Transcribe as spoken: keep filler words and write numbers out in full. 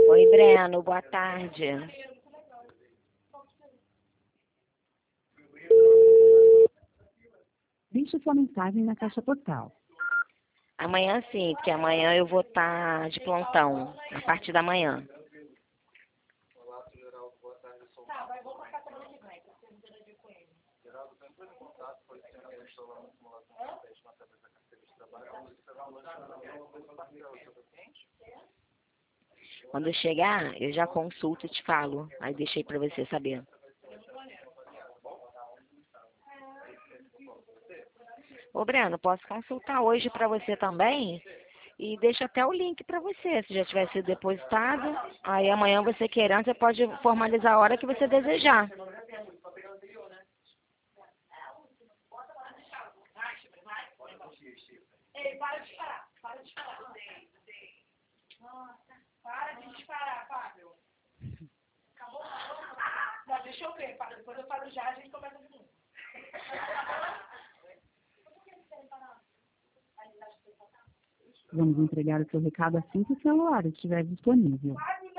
Oi, Breno, boa tarde. Deixe sua mensagem na caixa postal. Amanhã sim, porque amanhã eu vou estar de plantão, a partir da manhã. Quando eu chegar, eu já consulto e te falo. Aí deixei para você saber. Ô, Breno, posso consultar hoje para você também? E deixo até o link para você, se já tiver sido depositado. Aí amanhã você querendo, você pode formalizar a hora que você desejar. Ei, para de disparar, para de disparar. Nossa, para de disparar, Fábio. Acabou? Não, deixa eu ver, Fábio. Depois eu falo já, a gente começa de novo. Vamos entregar o seu recado assim que o celular estiver disponível.